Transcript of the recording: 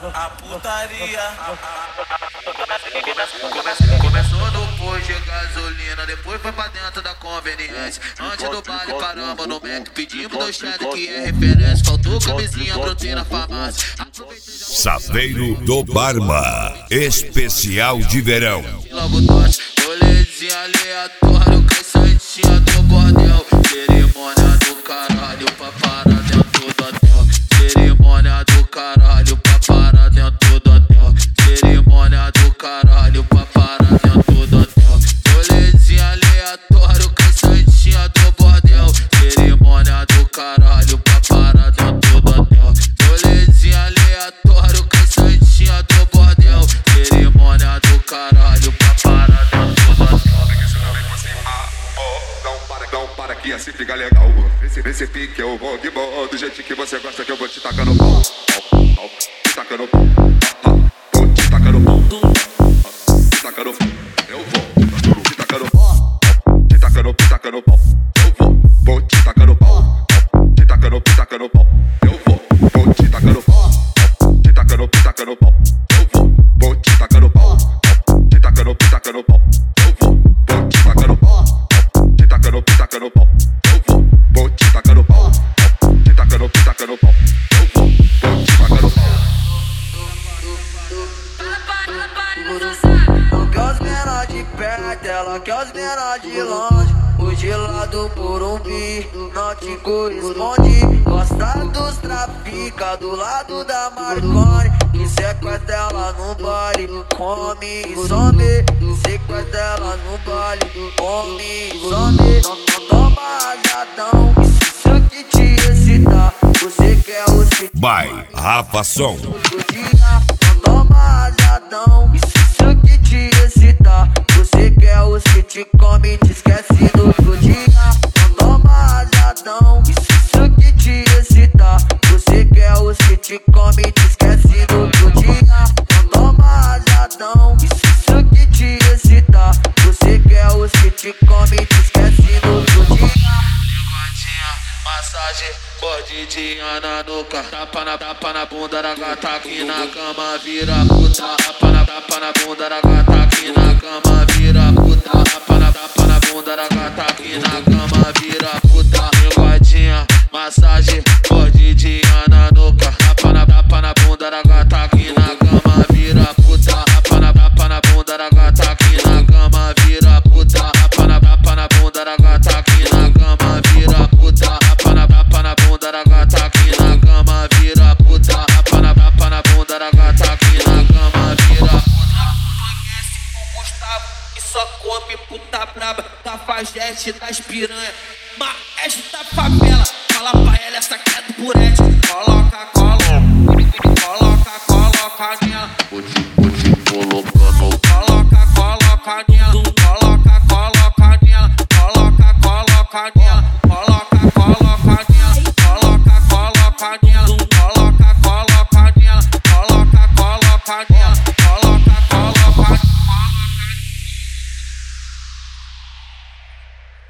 a putaria. Começou no posto de gasolina, depois foi pra dentro da conveniência. Antes do baile paramos no Mac, pedimos 2 cheddar que é referência. Faltou camisinha, brotei na farmácia. Saveiro do Barma, especial de verão. Logo nós, rolezinho aleatório, caçantinha do bordel. Cerimônia do caralho pra parar dentro do hotel. Cerimônia do caralho pra parar dentro do hotel. Cerimônia do caralho pra parar dentro do hotel. Rolezinho aleatório, caçantinha do bordel. Cerimônia do caralho pra parar dentro do hotel. Rolezinho aleatório, caçantinha do bordel. Cerimônia do caralho pra parar dentro do hotel. Não para que assim fica legal. Esse pique eu vou de boa. Do jeito que você gosta que eu vou te tacar no pau. Te tacar no pau. Vou te tacar no pau. Te tacar no pau. Eu vou te tacar no pau. Te tacar no pau. Eu vou te tacar no pau. Te tacar no pau. Eu vou te tacar no pau. Te tacar no pau. Eu vou te tacar no pau. Te tacar no pau. Eu vou te tacar no pau. Taca no pau, eu vou te tacar no pau. Te taca no pau, eu vou te tacar no pau. Não quer os menor de perto, ela quer os menor de longe. Hoje lá do Morumbi não te corresponde. Gosta dos trafica do lado da Marconi. E sequestra ela no baile, come e some. Sequestra ela no baile, come e some. Não toma rajadão, isso aqui te excitar. Você quer os que By Rafa Som. não toma rajadão, isso aqui te excitar. Você quer os que te come, te esquece do outro dia. Não toma rajadão, isso aqui te excitar. Você quer os que te come, te esquece do outro dia. Não toma rajadão, isso aqui te excitar. Você quer os que te come, te esquece do outro dia. Massagem, mordidinha na nuca. Tapa na bunda da gata aqui na cama, vira puta. Tapa na bunda da gata aqui na cama, vira puta. Tapa na bunda da gata aqui na cama, vira puta. Engodinha, massagem, mordidinha na nuca. Tapa na bunda da gata aqui na cama, vira puta. Tapa na bunda da gata aqui na cama, vira puta. Tapa na bunda da gata aqui na cama, vira puta. Tapa na bunda da gata aqui na cama, vira puta. Tapa na bunda da gata aqui na cama, vira puta. Conhece o Gustavo que só come puta braba. Cafajeste das piranha, maestro da favela. Fala pra ela, essa que é do burete. Coloca nela. Vou te colocando. Coloca nela. Coloca nela. Coloca nela. Coloca nela.